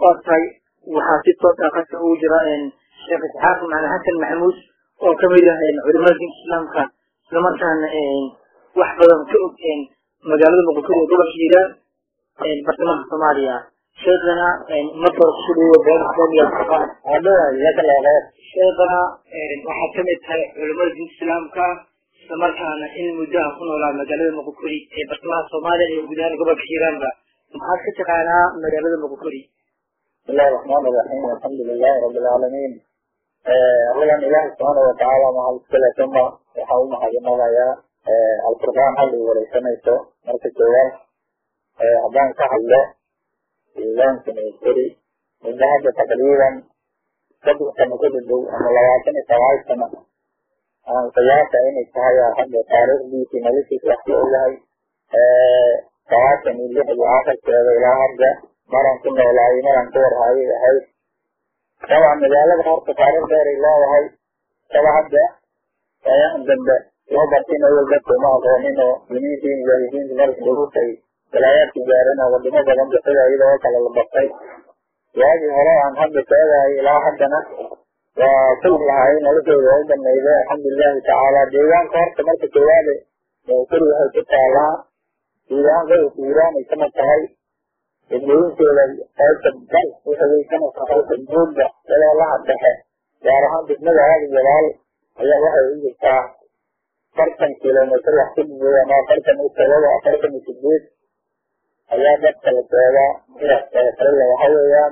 وطي وحاسيت توقع قصة وجرا شيخ إسحاق مع حسن محمود وكمية علماء الإسلام لما كان واحد من كتب مجالات المقصود ودول الشيران برطمان الصومالية شيخنا مصر السوري وبين الصومالية هذا ذات الأغاث شيخنا وحكمت علماء الإسلام لما كان المدة هنا على مجالات المقصود برطمان الصومالية وبين قبل الشيران محاكسة على مجالات المقصود. بسم الله الرحمن الرحيم والحمد لله رب العالمين. أولا إله سبحانه وتعالى مع الصلاة ثم يحاول محاجمة يا القرآن اللي وليسميته مركز جوال أبان سحله إلان سنيسري من هذا تقريبا قد سنقول الدو أن لواتني سواي سنة أنا سياسة إن السهاية حد تاريخ دي في ملكي تحكي أولهي سواسني اللي هي آخر كذا إلى هذا مران كنا ولاي مران كور هاي طبعا مجالة بحر تاريخ دار الله وهي طبعا ده أيام جنبه لو برتين أول جت وما قومينه بنيتين جاهزين لمرك دروسي ولايات تجارنا ودنا جنب كذا إلى وكل البطي يعني هلا عن حد كذا إلى حدنا وكل هاي نلقي وعند النيل الحمد لله تعالى ديوان كار كمرك كذا وكل هاي تعالى ديوان غير ديوان يسمى هاي الدين كذا هاي تبدل وهذا يسمى هاي تبدل ولا الله عبده يا رحمة بسم هذا الجلال هي واحد يجي فرقاً كيلومتر يحسب ما فرقاً السلوى فرقاً السجود أيام بطل السلوى هي فرقاً وحويان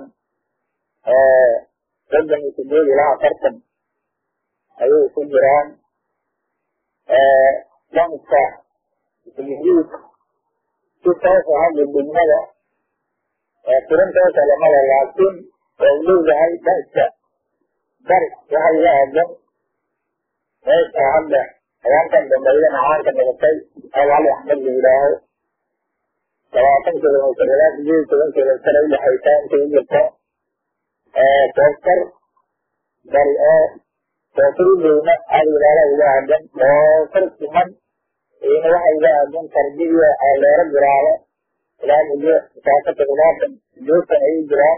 فرقاً السجود إلى فرقاً أيوه سجران لنسا السجود تتوسع هذه الدنيا فرن توسع لماذا لكن تولوز هاي بأسة برس وهي أعظم بأسة عمده أيام كان بمبين عارك النبتي أو علي أحمد الله سواء كده المسلمات جيد كده السنة اللي حيثان تيجي توكر بريئة توكر لنا هذه الآلة إذا عندن توكر كمان إنه واحد إذا عندن تربية على رب العالم لا نجي ساعة تغلاف جوسا أي جرام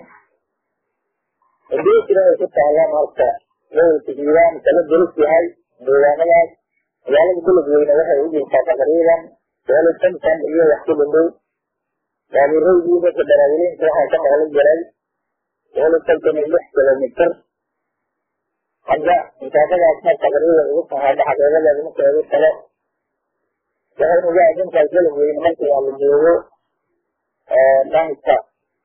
البيت كده يكتب على مرسى لو تجيران ثلاث دروس في هاي بيوانيات يعني كل جوينة واحد يجي تقريبا ولا تنسى اللي يحسب له يعني الرجل يجي كدراجلين صراحة كما قال الجلال ولا تنسى من المحكمة المكتر حاجة متابعة أثناء تقريبا وقتها هذا حاجة لازم تقول الثلاث لأنه جاء جنس الجلد وينمسي على الجيوه نانسا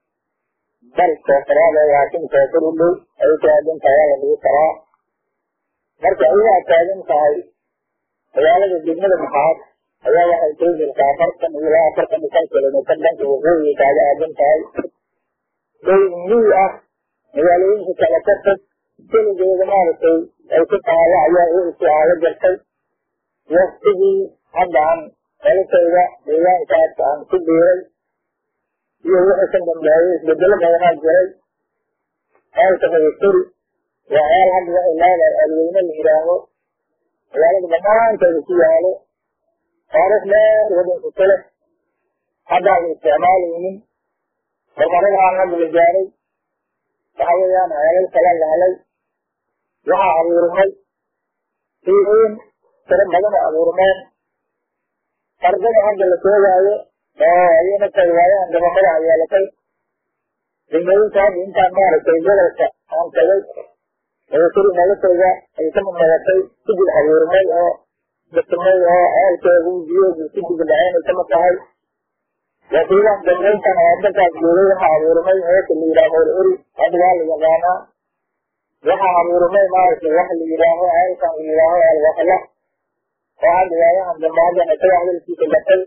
بل تقرأ لكن تقول له أي كائن كائن يقرأ مركز أي كائن كائن هذا الجمل المحاط هذا الجزء الكافر كان إلى آخر كان يسافر المقدم وهو يتعالى أدم كائن بالنية هذا في ثلاثة كل جزء ما رأي أو كتعالى على إستعارة جرتي يستجي عن ذلك إذا كانت عن كبير يروح يسلم جايز بدل ما ينام جايز هاي تفكير وعيال حد الله الذين اللي يراهو يعني بمان تجسيه عليه عارف لا يبدو الثلاث هذا الاستعمال من فمرة عن الرجال فحيان عيال الكلام عليه وها أبو رمي في حين ترى بدن أبو رمان أرجع عند الكوجا أيام التجارة عندما مرة عيالكي لأنه كان إنسان ما رتيجه لك عن كذا ويصير ملك إذا يسمى ملكي تجي الحجور ماي أو بتماي أو عيال كذا جيو تجي بالعين يسمى كهاي لكن عندما كان عندك جوري حجور ماي هي اللي يراه الأري أدوال يجانا وها حجور ماي ما يسوى اللي يراه عيال كان يراه الوحلة وهذا يعني عندما جاء نتوه للكتاب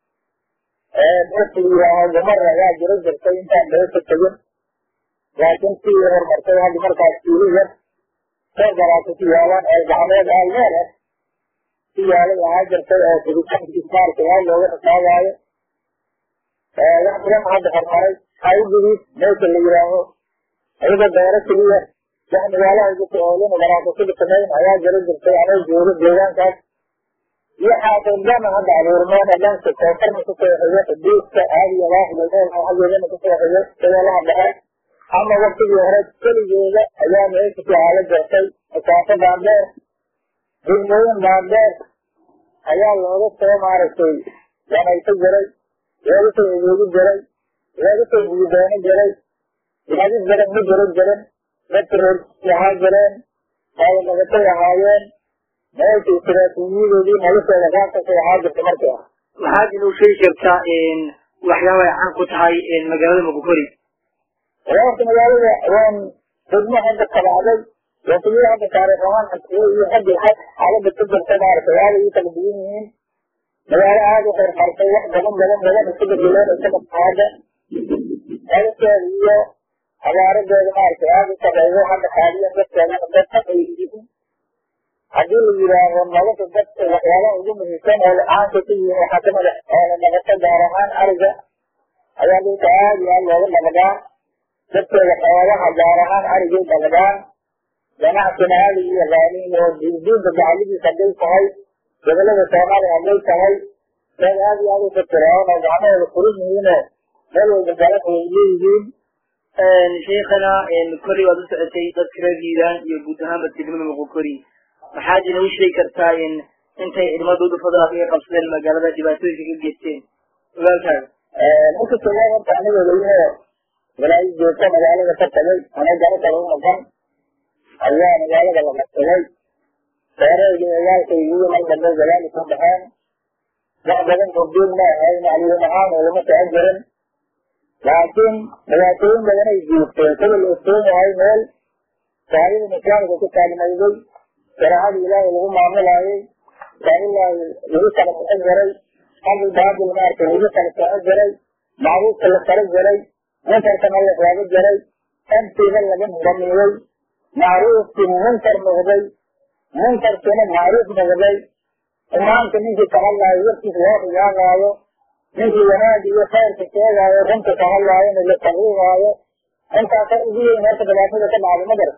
بس اللي مرة يا جريج الكلام كان بس التجن لكن في مرتبة هذه مرة كثيرة تقدر تسوي على الجامعة الأولى في على هذا الشيء في كم كتير كمان لو هذا يحترم هذا الحرمة هاي جديد ليس اللي يراهو أيضا دائرة كبيرة يعني ولا يجوز أولين ولا تقول كمان يا جريج الكلام أنا جوري جيران كان يحاول لما هذا الهرمون اللي تكون من كل حاجة الدوس هذه واحد من الحاجات اللي تكون حاجات كذا لا بحث ama waktigii hore keligeeda ayaa meesha ku aala jirtay masaafo dhaadheer degmooyin dhaadheer ayaa looga soo maaragtay danayso jiray looga soo adeegi jiray looga soo guudaano jiray gaadid badan ma jiran jirin dadka reer ahaa jireen xoolodhagatay ahaayeen meesha istiraatiijiyadoodii noloshooda qaabkasay ahaa jirta markii ah maxaad inuu sheegi kartaa waxyaaba ay caan ku tahay magaalada Moqokori wararka magaalada waan degmo hadda qabacday wasiir hadda taariikh ahaan iyo hadda xaaladda ku jirta maaragtay aad ay kala duwan yihiin magaalo aad u hormartay wax badan isku bedeleen isaga qaada nolosheeda iyo abaaradeeda maaragtay aad u sareeyo hadda xaaliyan dadkeedana dadka ay yihiin haddii la yidhaaho nolosha dadka waxyaalaha ugu muhiimsan oo la-aanka ku yihiin waxaa kamid ah oola nabata gaar ahaan ariga ayaa dhulka aad iyo aad looga nabadaan dadkeeda xoolaha gaar ahaan arigay nabadaan ganacsina aad iyo yaqaaniin oo diinta gacalidiis hadday tahay gobolada soomaaliya hadday tahay dad aad iyo aad u fikiraan oo gacmahooda furin yihiinoo meel walba garan way leeyihiin sheekhana Moqokori waad u socotay dadka reer Hiiraan iyo guud ahaanba degmada Moqokori maxaad inoo sheegi kartaa intay ciidamadooda federaalka ay qabsadeen magaalada dhibaatooyinka ka geysteen ogaalkaaga marka koowaad horta aniga leeyahay walaayi joogta magaalada ka tagay anay garo kale u noqon ayaa magaalada la qabsaday reerayga ogaalkayga iyo mar dambe gadaali ku baxeen wax badan kordiin ma ahayn macluum ahaan ulama socon jirin laakiin dhibaatooyin badan ay joogteen sida la ogsoon yahay meel shahaadada islaamka ku taalimayday sharaacada ilaahay lagu maamulaayay ilaahay lagu kala bixin jiray xaqi baatil maaragtay lagu kala socon jiray macruufka la fara jiray munkarkana la reebo jiray amtiina laga damiiyey macruufkii munkar noqday munkarkiina macruuf noqday imaamka ninkii ka hadlaayo warkiis loo xiyaaqaayo ninkii wanaag iyo khayrka sheegaayo runta ka hadlaayona la taqiiqaayo intaasa ugu weyn horta dhibaatada ka dhacday madar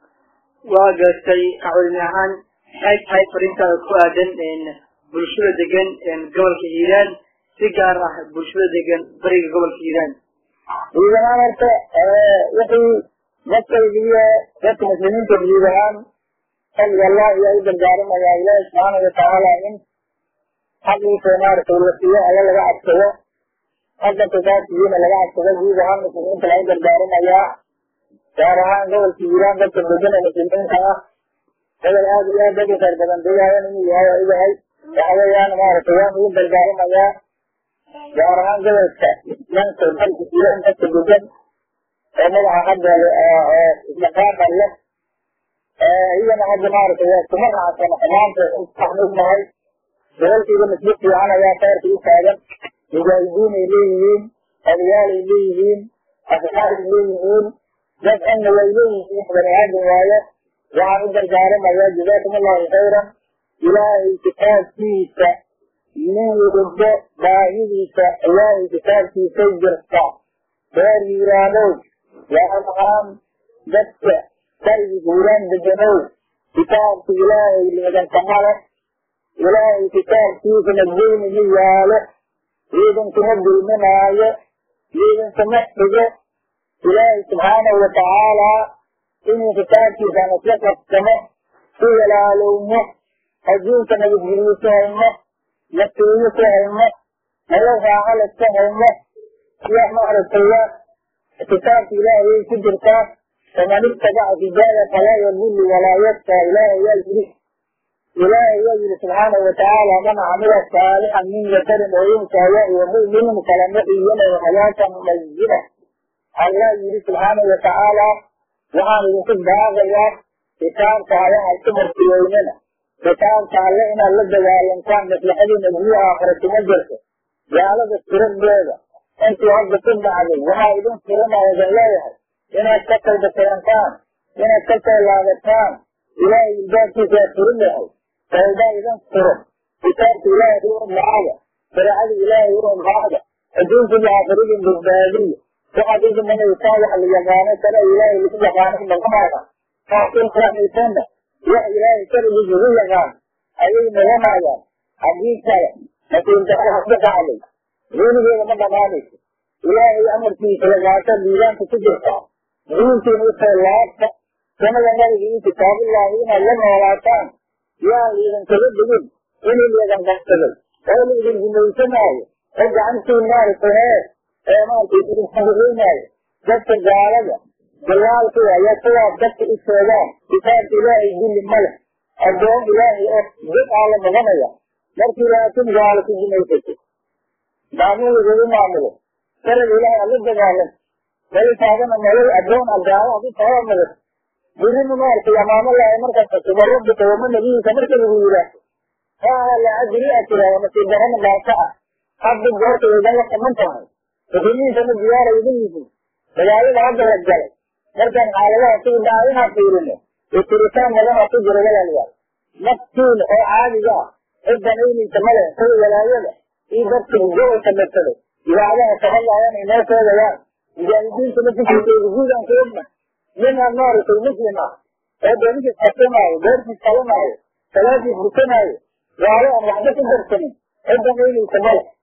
waa gaartay kacwalin ahaan maxay tahay fariintaada ku aadan bulshada degan gobolka Hiiraan si gaar ah bulshada degan bariga gobolka Hiiraan ciidamaan horta wixii dadkaygiiyo dadka muslimiinta ciidamaan allah iyo u gargaaramayaa ilaahi subxaana watacaala in xaqiisa maaragtay la siiyo aya laga cadsado hadanka saasiyiina laga cadsado guud ahaan muslimiinta laga gargaaramayaa gaar ahaan gobolka Hiiraan dadka degan ee muslimiinta ah gobol aad iyo aad dadka khayr badan deegaayan inuu yahay oo igahay waxa weeyaan maaragtay waan ugu gargaaramayaa gaar ahaan gobolka dhanka dalka Hiiraan dadka degan oo magaca hadda isdhaqaaqa leh iyana hadda maaragtay waa kuma raacsan xumaanta waxaan ognahay gobolkiiba nisbad fiican ayaa khayrka u taagan mujaahidiin ay leeyihiin odayaal ay leeyihiin asxaab ay leeyihiin dad cilmi way leeyihiin bani aadam waaye waxaan u gargaaramayaa jazaakum allahu khayran ilaahay kitaabkiisa nin walba baahidiisa ilaahay kitaabkiisay jirta reer Hiiraanow gaar ahaan dadka bariga Hiiraan deganow kitaabka ilaahay leedankama leh ilaahay kitaabkiisana weyniga yaalo ciidankuma dulminaayo ciidankama xigo ilaahay subxaanahu watacaala inuu kitaabkiisaan isla qabsano ku walaalowno adduunka nabadgelyo ku hayno naftiyo ku hayno nolol raaxale ku hayno iyo maaragtay kitaabka ilaahay ku jirtaa faman ittabaca hidaaya falaa yadillu walaa yashqa ilaahay yaa yidhi subxaanahu watacaala man camila saalixan min dakarin oo unsaa wahuwa mu'minun falanuxyiyanahu xayaatan mayina allah yidhi subxaanahu watacaala waxaan idinku baaqayaa kitaabka alle ha ku martiyeynana kitaabka alle inaad la dagaalantaan maslaxadiina guyo aakhira kuma jirto gaalada tiradeeda intii hadda ku dhacday waxaa idin furanaya idin leeyahay inaad ka tawbakeentaan inaad ka soo laabataan ilaahay ilbaabkiisa aa furin yahay tawba idin furan kitaabka ilaahay u raacda shareecada ilaahay u raacda adduunka iyo aakhirada badbaadiya waxaad u dimanaysaan wax la yaqaano kale ilaahay lagu yaqaano dhaqamaada laakiin fahmaysanna wax ilaahay kaligiis lagu yaqaan ayay noqonayaan haddii kale nasiibdarro ka dhacday weligeeda ma dhamaanayso ilaahay amarkiisa lagaata diiwaanka ku jirtaa مؤمنين وصلات كما ينبغي كتاب الله إن لما ولاتان يا إذا تبدون إن إذا تبدون قال إذا جنوسنا رجعن في النار فهي ما تقدر تحضرين جت الجالة جلال كذا يسوع جت السلام كتاب إلهي جل الملك الدوم إلهي جت على مغنية لكن لا تنجال في جنوسك دامو يقولون عمله ترى الإلهي الله جلاله وليس هذا من ملك الدوم الجالة هذه طهر ملك بدون ما يرتي أمام الله أمرك تبرد بتوم النبي كمرك الوجود هذا أجري أكره ومسجد جهنم لا ساعة عبد الجار تيجان كمان تمام فهمي سن الزيارة يدنيه بجاي عبد الرجال لكن على الله تقول دعونا فيرنا الترسان ولا تجري ولا لا مكتول أو عالية الدنيا من تمله كل ولا ولا إذا تجوا تمثله إذا على تهلا يعني ما سوى لا إذا يدين تمثل تجوز عن كلمة من النار في المسلمة هذا مش السماء غير السماء ثلاثة بسماء وعلى أن وحدة الدرسين الدنيا من تمله